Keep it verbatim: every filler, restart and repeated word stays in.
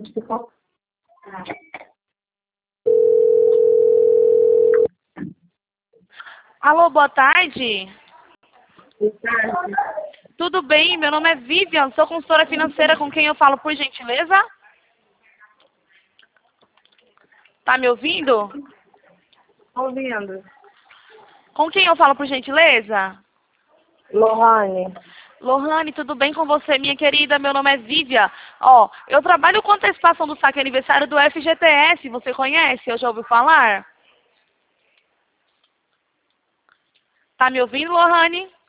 Alô, boa tarde. Boa tarde. Tudo bem? Meu nome é Vivian, sou consultora financeira, com quem eu falo, por gentileza? Tá me ouvindo? Ouvindo. Com quem eu falo, por gentileza? Lohane. Lohane, tudo bem com você, minha querida? Meu nome é Vivian. Ó, eu trabalho com antecipação do saque aniversário do F G T S. Você conhece? Eu já ouvi falar? Tá me ouvindo, Lohane?